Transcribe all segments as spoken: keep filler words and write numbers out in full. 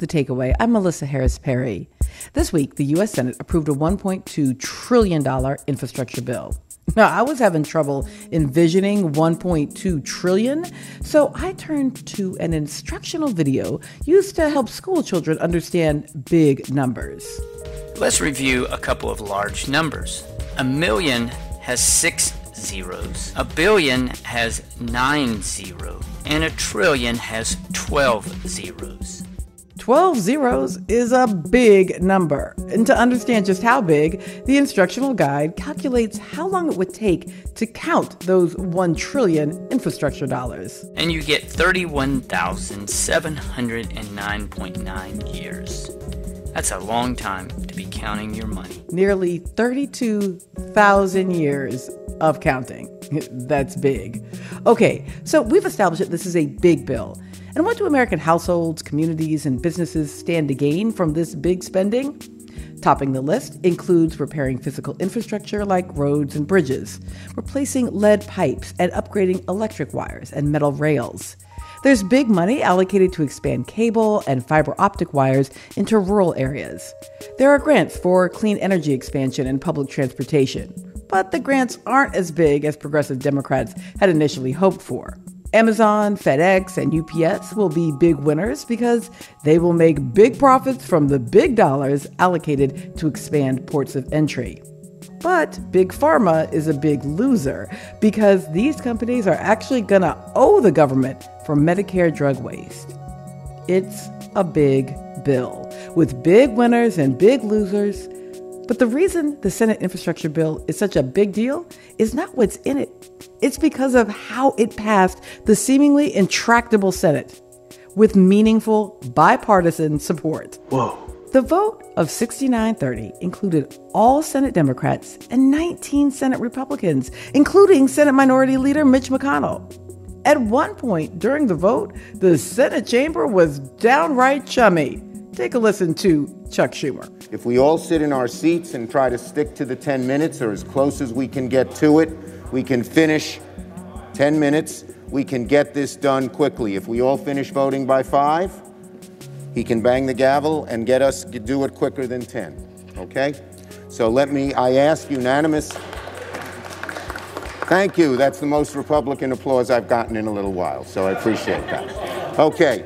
The Takeaway. I'm Melissa Harris Perry. This week, the U S Senate approved a one point two trillion dollars infrastructure bill. Now, I was having trouble envisioning one point two trillion dollars, so I turned to an instructional video used to help school children understand big numbers. Let's review a couple of large numbers. A million has six zeros. A billion has nine zeros. And a trillion has twelve zeros. twelve zeros is a big number. And to understand just how big, the instructional guide calculates how long it would take to count those one trillion infrastructure dollars. And you get thirty-one thousand seven hundred nine point nine years. That's a long time to be counting your money. Nearly thirty-two thousand years of counting. That's big. Okay, so we've established that this is a big bill. And what do American households, communities, and businesses stand to gain from this big spending? Topping the list includes repairing physical infrastructure like roads and bridges, replacing lead pipes, and upgrading electric wires and metal rails. There's big money allocated to expand cable and fiber optic wires into rural areas. There are grants for clean energy expansion and public transportation, but the grants aren't as big as progressive Democrats had initially hoped for. Amazon, FedEx, and U P S will be big winners because they will make big profits from the big dollars allocated to expand ports of entry. But Big Pharma is a big loser because these companies are actually going to owe the government for Medicare drug waste. It's a big bill with big winners and big losers. But the reason the Senate infrastructure bill is such a big deal is not what's in it. It's because of how it passed the seemingly intractable Senate with meaningful bipartisan support. Whoa. The vote of sixty-nine thirty included all Senate Democrats and nineteen Senate Republicans, including Senate Minority Leader Mitch McConnell. At one point during the vote, the Senate chamber was downright chummy. Take a listen to Chuck Schumer. If we all sit in our seats and try to stick to the ten minutes or as close as we can get to it, we can finish ten minutes. We can get this done quickly. If we all finish voting by five, he can bang the gavel and get us to do it quicker than ten, okay? So let me, I ask unanimous. Thank you. That's the most Republican applause I've gotten in a little while, so I appreciate that. Okay.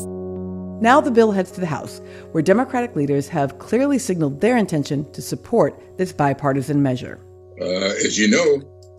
Now the bill heads to the House, where Democratic leaders have clearly signaled their intention to support this bipartisan measure. Uh, as you know,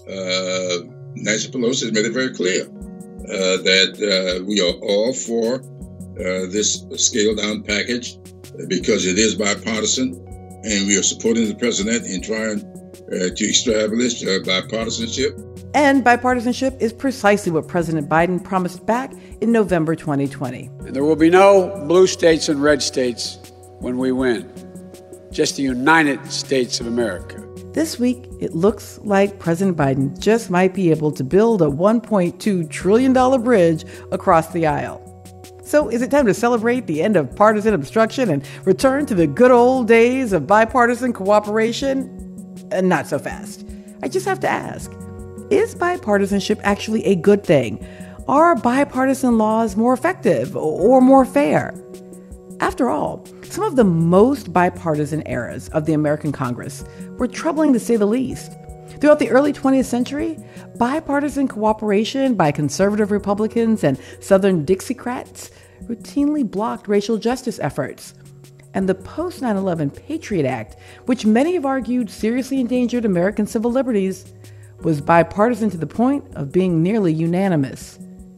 uh, Nancy Pelosi has made it very clear uh, that uh, we are all for uh, this scaled-down package because it is bipartisan, and we are supporting the president in trying uh, to establish uh, bipartisanship. And bipartisanship is precisely what President Biden promised back in November twenty twenty. And there will be no blue states and red states when we win, just the United States of America. This week, it looks like President Biden just might be able to build a one point two trillion dollars bridge across the aisle. So is it time to celebrate the end of partisan obstruction and return to the good old days of bipartisan cooperation? Uh, not so fast. I just have to ask, is bipartisanship actually a good thing? Are bipartisan laws more effective or more fair? After all, some of the most bipartisan eras of the American Congress were troubling to say the least. Throughout the early twentieth century, bipartisan cooperation by conservative Republicans and Southern Dixiecrats routinely blocked racial justice efforts. And the post nine eleven Patriot Act, which many have argued seriously endangered American civil liberties, was bipartisan to the point of being nearly unanimous.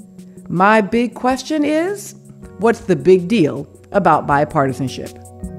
My big question is, what's the big deal about bipartisanship?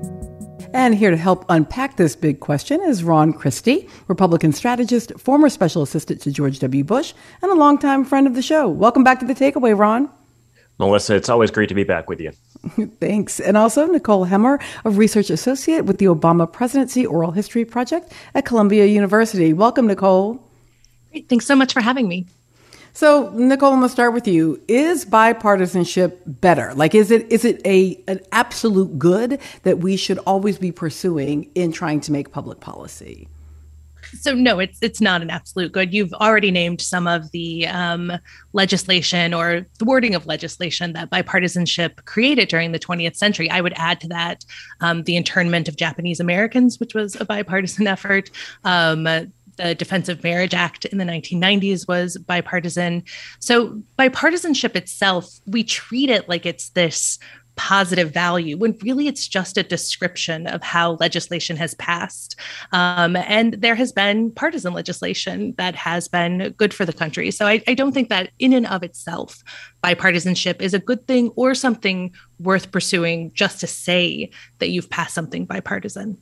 And here to help unpack this big question is Ron Christie, Republican strategist, former special assistant to George W. Bush, and a longtime friend of the show. Welcome back to The Takeaway, Ron. Melissa, it's always great to be back with you. Thanks. And also Nicole Hemmer, a research associate with the Obama Presidency Oral History Project at Columbia University. Welcome, Nicole. Great. Thanks so much for having me. So, Nicole, I'm going to start with you. Is bipartisanship better? Like, is it is it a an absolute good that we should always be pursuing in trying to make public policy? So no, it's it's not an absolute good. You've already named some of the um, legislation or thwarting of legislation that bipartisanship created during the twentieth century. I would add to that um, the internment of Japanese Americans, which was a bipartisan effort. Um, the Defense of Marriage Act in the nineteen nineties was bipartisan. So bipartisanship itself, we treat it like it's this positive value when really it's just a description of how legislation has passed. Um, and there has been partisan legislation that has been good for the country. So I, I don't think that in and of itself, bipartisanship is a good thing or something worth pursuing just to say that you've passed something bipartisan.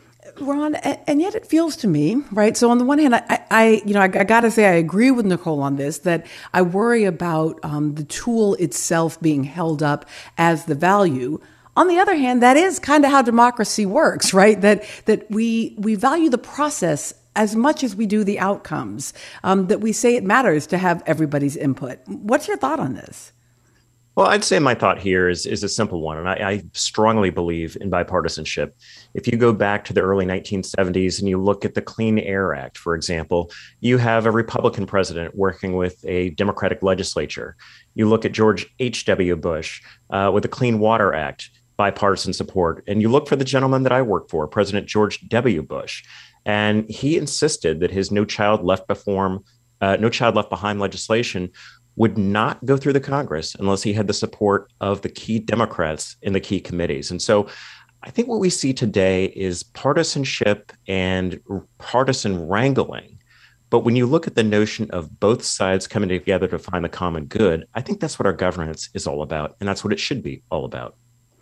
Ron, and yet it feels to me, right? So on the one hand, I, I you know, I, I got to say I agree with Nicole on this, that I worry about um, the tool itself being held up as the value. On the other hand, that is kind of how democracy works, right? That that we we value the process as much as we do the outcomes, um, that we say it matters to have everybody's input. What's your thought on this? Well, I'd say my thought here is, is a simple one, and I, I strongly believe in bipartisanship. If you go back to the early nineteen seventies and you look at the Clean Air Act, for example, you have a Republican president working with a Democratic legislature. You look at George H W. Bush uh, with the Clean Water Act, bipartisan support. And you look for the gentleman that I work for, President George W. Bush, and he insisted that his No Child Left Before, uh, No Child Left Behind legislation would not go through the Congress unless he had the support of the key Democrats in the key committees. And so I think what we see today is partisanship and partisan wrangling. But when you look at the notion of both sides coming together to find the common good, I think that's what our governance is all about. And that's what it should be all about.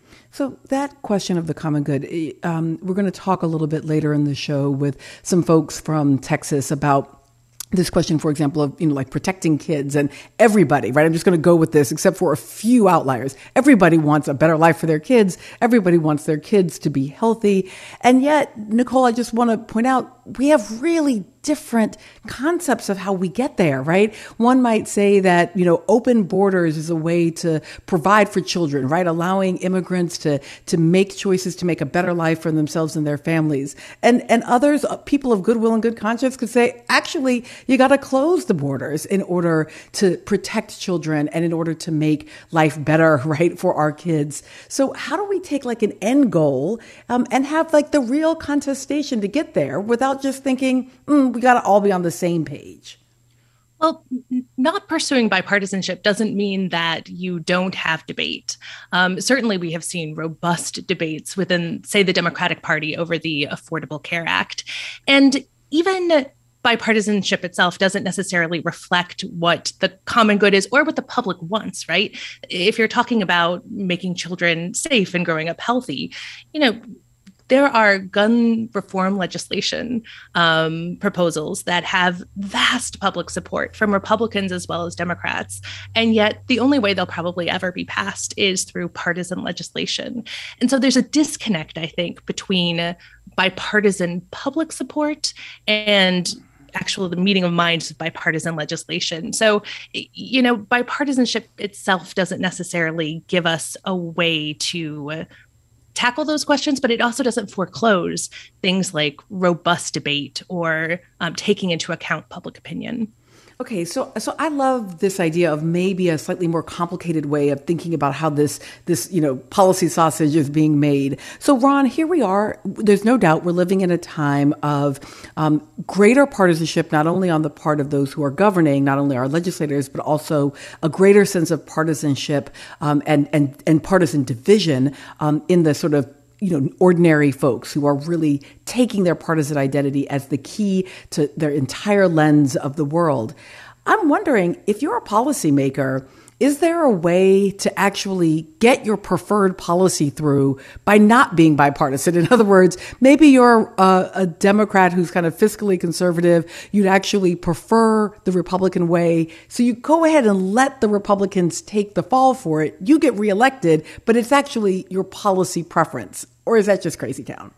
So that question of the common good, um, we're going to talk a little bit later in the show with some folks from Texas about this question, for example, of, you know, like protecting kids and everybody, right? I'm just going to go with this, except for a few outliers. Everybody wants a better life for their kids. Everybody wants their kids to be healthy. And yet, Nicole, I just want to point out, we have really different concepts of how we get there, right? One might say that, you know, open borders is a way to provide for children, right? Allowing immigrants to, to make choices to make a better life for themselves and their families. And, and others, people of goodwill and good conscience, could say, actually, you got to close the borders in order to protect children and in order to make life better, right, for our kids. So how do we take like an end goal um, and have like the real contestation to get there without just thinking, mm, we got to all be on the same page? Well, not pursuing bipartisanship doesn't mean that you don't have debate. Um, certainly, we have seen robust debates within, say, the Democratic Party over the Affordable Care Act. And even bipartisanship itself doesn't necessarily reflect what the common good is or what the public wants, right? If you're talking about making children safe and growing up healthy, you know, there are gun reform legislation um, proposals that have vast public support from Republicans as well as Democrats. And yet the only way they'll probably ever be passed is through partisan legislation. And so there's a disconnect, I think, between bipartisan public support and actually the meeting of minds of bipartisan legislation. So, you know, bipartisanship itself doesn't necessarily give us a way to tackle those questions, but it also doesn't foreclose things like robust debate or um, taking into account public opinion. Okay, so so I love this idea of maybe a slightly more complicated way of thinking about how this this you know policy sausage is being made. So Ron, here we are. There's no doubt we're living in a time of um, greater partisanship, not only on the part of those who are governing, not only our legislators, but also a greater sense of partisanship um, and and and partisan division um, in the sort of you know, ordinary folks who are really taking their partisan identity as the key to their entire lens of the world. I'm wondering, if you're a policymaker, is there a way to actually get your preferred policy through by not being bipartisan? In other words, maybe you're a, a Democrat who's kind of fiscally conservative. You'd actually prefer the Republican way. So you go ahead and let the Republicans take the fall for it. You get reelected, but it's actually your policy preference. Or is that just crazy town?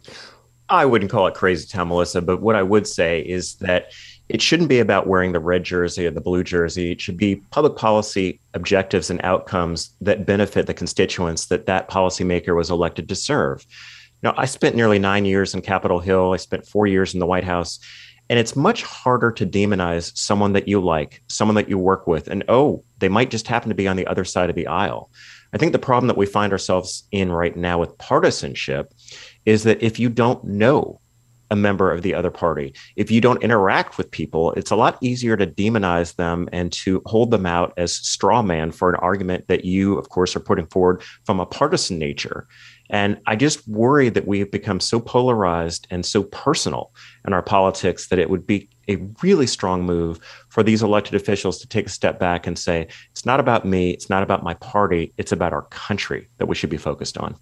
I wouldn't call it crazy town, Melissa, but what I would say is that it shouldn't be about wearing the red jersey or the blue jersey. It should be public policy objectives and outcomes that benefit the constituents that that policymaker was elected to serve. You know, I spent nearly nine years in Capitol Hill. I spent four years in the White House. And it's much harder to demonize someone that you like, someone that you work with, and oh, they might just happen to be on the other side of the aisle. I think the problem that we find ourselves in right now with partisanship is that if you don't know a member of the other party, if you don't interact with people, it's a lot easier to demonize them and to hold them out as straw man for an argument that you, of course, are putting forward from a partisan nature. And I just worry that we have become so polarized and so personal in our politics that it would be a really strong move for these elected officials to take a step back and say, it's not about me, it's not about my party, it's about our country that we should be focused on.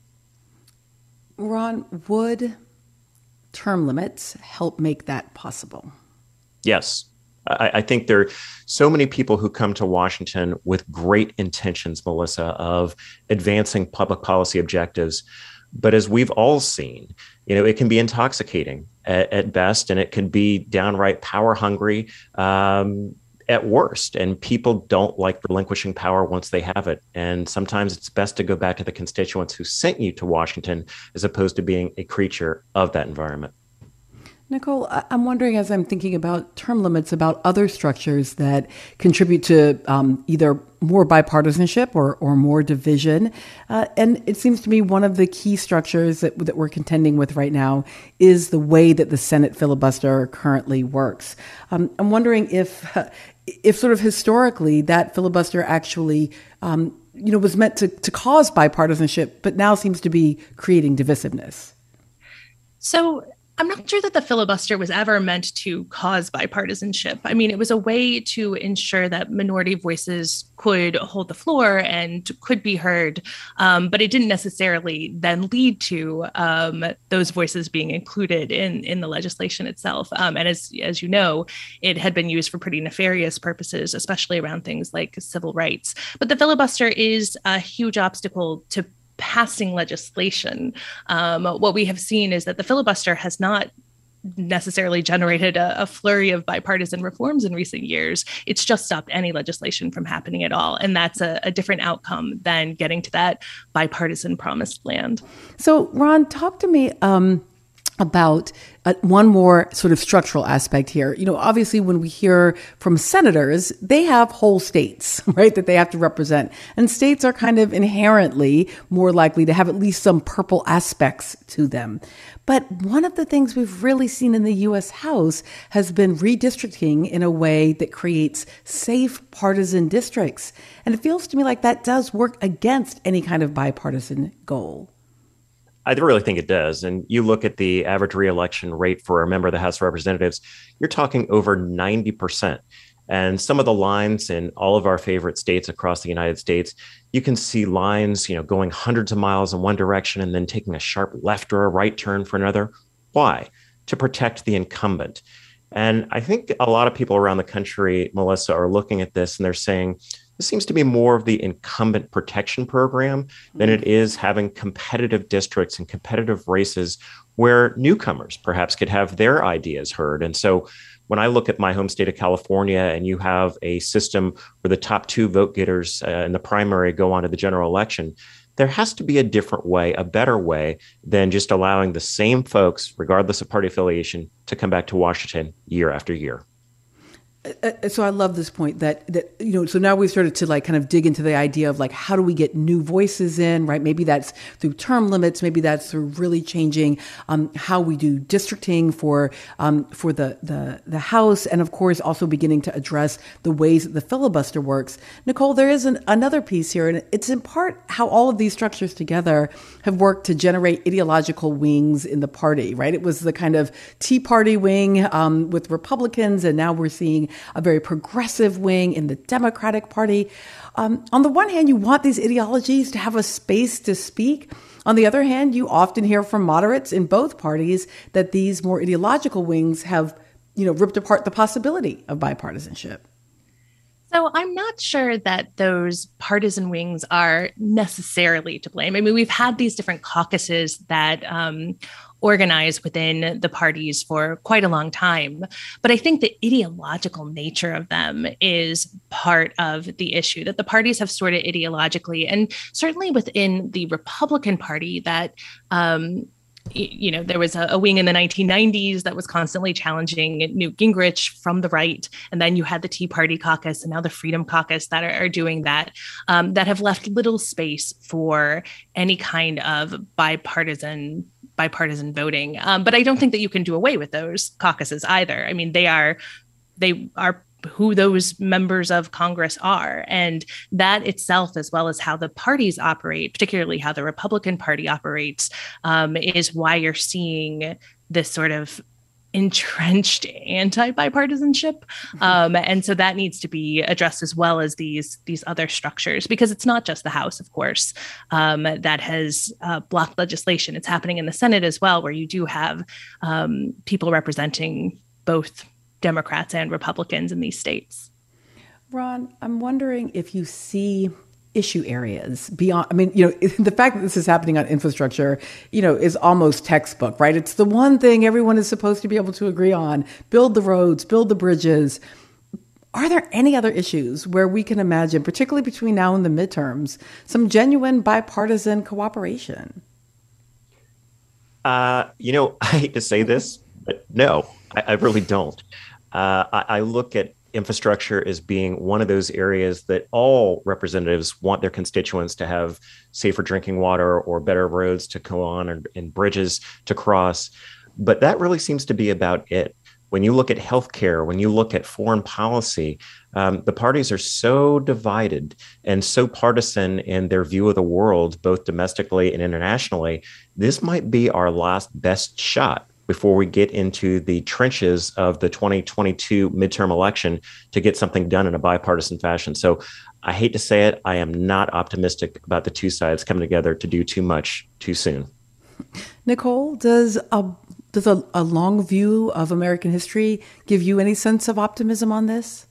Ron, would term limits help make that possible? Yes. I, I think there are so many people who come to Washington with great intentions, Melissa, of advancing public policy objectives. But as we've all seen, you know, it can be intoxicating at, at best, and it can be downright power hungry um, at worst. And people don't like relinquishing power once they have it. And sometimes it's best to go back to the constituents who sent you to Washington as opposed to being a creature of that environment. Nicole, I'm wondering, as I'm thinking about term limits, about other structures that contribute to um, either more bipartisanship or, or more division. Uh, and it seems to me one of the key structures that, that we're contending with right now is the way that the Senate filibuster currently works. Um, I'm wondering if, uh, if sort of historically that filibuster actually um, you know, was meant to, to cause bipartisanship, but now seems to be creating divisiveness. So I'm not sure that the filibuster was ever meant to cause bipartisanship. I mean, it was a way to ensure that minority voices could hold the floor and could be heard, um, but it didn't necessarily then lead to um, those voices being included in, in the legislation itself. Um, and as, as you know, it had been used for pretty nefarious purposes, especially around things like civil rights. But the filibuster is a huge obstacle to passing legislation. Um, what we have seen is that the filibuster has not necessarily generated a, a flurry of bipartisan reforms in recent years. It's just stopped any legislation from happening at all. And that's a, a different outcome than getting to that bipartisan promised land. So, Ron, talk to me um, about uh, one more sort of structural aspect here. You know, obviously, when we hear from senators, they have whole states, right, that they have to represent. And states are kind of inherently more likely to have at least some purple aspects to them. But one of the things we've really seen in the U S House has been redistricting in a way that creates safe partisan districts. And it feels to me like that does work against any kind of bipartisan goal. I really think it does. And you look at the average reelection rate for a member of the House of Representatives, you're talking over ninety percent. And some of the lines in all of our favorite states across the United States, you can see lines, you know, going hundreds of miles in one direction and then taking a sharp left or a right turn for another. Why? To protect the incumbent. And I think a lot of people around the country, Melissa, are looking at this and they're saying, this seems to be more of the incumbent protection program than it is having competitive districts and competitive races where newcomers perhaps could have their ideas heard. And so when I look at my home state of California and you have a system where the top two vote getters uh, in the primary go on to the general election, there has to be a different way, a better way than just allowing the same folks, regardless of party affiliation, to come back to Washington year after year. Uh, so I love this point that, that, you know, so now we've started to like kind of dig into the idea of like, how do we get new voices in, right? Maybe that's through term limits. Maybe that's through really changing um, how we do districting for um, for the, the, the House. And of course, also beginning to address the ways that the filibuster works. Nicole, there is an, another piece here, and it's in part how all of these structures together have worked to generate ideological wings in the party, right? It was the kind of Tea Party wing um, with Republicans, and now we're seeing a very progressive wing in the Democratic Party. Um, on the one hand, you want these ideologies to have a space to speak. On the other hand, you often hear from moderates in both parties that these more ideological wings have, you know, ripped apart the possibility of bipartisanship. So I'm not sure that those partisan wings are necessarily to blame. I mean, we've had these different caucuses that um, organize within the parties for quite a long time. But I think the ideological nature of them is part of the issue, that the parties have sorted ideologically, and certainly within the Republican Party, that um, you know, there was a, a wing in the nineteen nineties that was constantly challenging Newt Gingrich from the right. And then you had the Tea Party caucus and now the Freedom Caucus that are, are doing that, um, that have left little space for any kind of bipartisan bipartisan voting. Um, but I don't think that you can do away with those caucuses either. I mean, they are they are who those members of Congress are. And that itself, as well as how the parties operate, particularly how the Republican Party operates, um, is why you're seeing this sort of entrenched anti-bipartisanship. Um, and so that needs to be addressed as well as these, these other structures, because it's not just the House, of course, um, that has uh, blocked legislation. It's happening in the Senate as well, where you do have um, people representing both Democrats and Republicans in these states. Ron, I'm wondering if you see issue areas beyond, I mean, you know, the fact that this is happening on infrastructure, you know, is almost textbook, right? It's the one thing everyone is supposed to be able to agree on: build the roads, build the bridges. Are there any other issues where we can imagine, particularly between now and the midterms, some genuine bipartisan cooperation? Uh, you know, I hate to say this, but no, I, I really don't. Uh, I, I look at infrastructure as being one of those areas that all representatives want their constituents to have safer drinking water or better roads to go on, and, and bridges to cross. But that really seems to be about it. When you look at healthcare, when you look at foreign policy, um, the parties are so divided and so partisan in their view of the world, both domestically and internationally. This might be our last best shot before we get into the trenches of the twenty twenty-two midterm election to get something done in a bipartisan fashion. So I hate to say it, I am not optimistic about the two sides coming together to do too much too soon. Nicole, does a does a, a long view of American history give you any sense of optimism on this?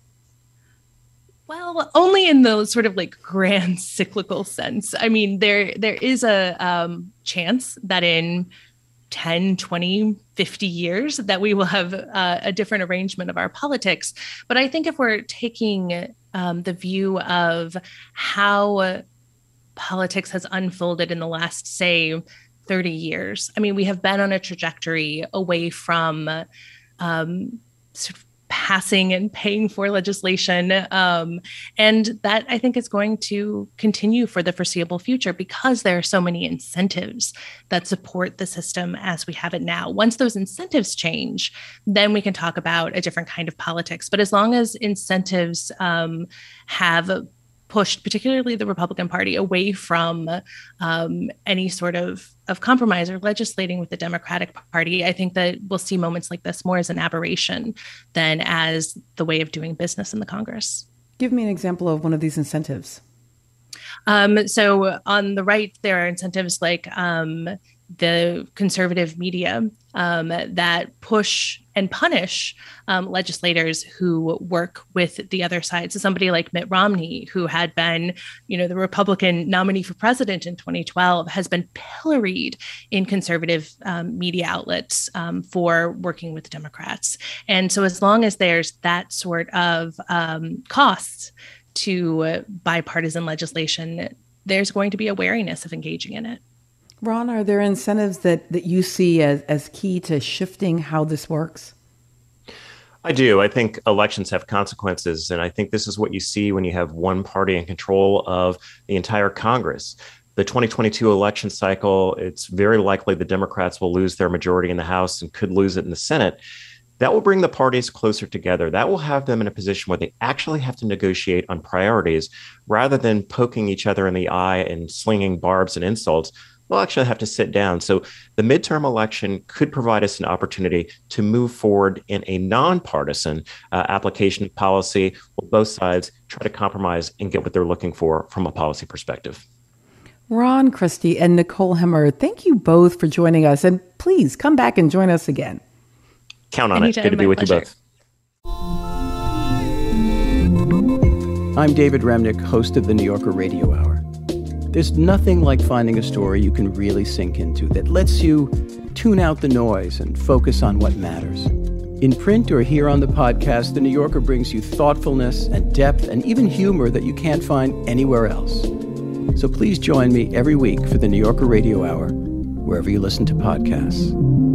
Well, only in the sort of like grand cyclical sense. I mean, there there is a um, chance that in ten, twenty, fifty years that we will have uh, a different arrangement of our politics. But I think if we're taking um, the view of how politics has unfolded in the last, say, thirty years, I mean, we have been on a trajectory away from um, sort of passing and paying for legislation. Um, and that, I think, is going to continue for the foreseeable future because there are so many incentives that support the system as we have it now. Once those incentives change, then we can talk about a different kind of politics. But as long as incentives um, have pushed, particularly the Republican Party, away from um, any sort of, of compromise or legislating with the Democratic Party, I think that we'll see moments like this more as an aberration than as the way of doing business in the Congress. Give me an example of one of these incentives. Um, so on the right, there are incentives like um, the conservative media um, that push and punish um, legislators who work with the other side. So somebody like Mitt Romney, who had been, you know, the Republican nominee for president in twenty twelve, has been pilloried in conservative um, media outlets um, for working with Democrats. And so as long as there's that sort of um, costs to uh, bipartisan legislation, there's going to be a wariness of engaging in it. Ron, are there incentives that, that you see as, as key to shifting how this works? I do. I think elections have consequences, and I think this is what you see when you have one party in control of the entire Congress. The twenty twenty-two election cycle, it's very likely the Democrats will lose their majority in the House and could lose it in the Senate. That will bring the parties closer together. That will have them in a position where they actually have to negotiate on priorities rather than poking each other in the eye and slinging barbs and insults. We'll actually have to sit down. So the midterm election could provide us an opportunity to move forward in a nonpartisan uh, application of policy where both sides try to compromise and get what they're looking for from a policy perspective. Ron Christie and Nicole Hemmer, thank you both for joining us. And please come back and join us again. Count on Anytime, it. Good to be with pleasure. you both. I'm David Remnick, host of the New Yorker Radio Hour. There's nothing like finding a story you can really sink into that lets you tune out the noise and focus on what matters. In print or here on the podcast, The New Yorker brings you thoughtfulness and depth and even humor that you can't find anywhere else. So please join me every week for the New Yorker Radio Hour, wherever you listen to podcasts.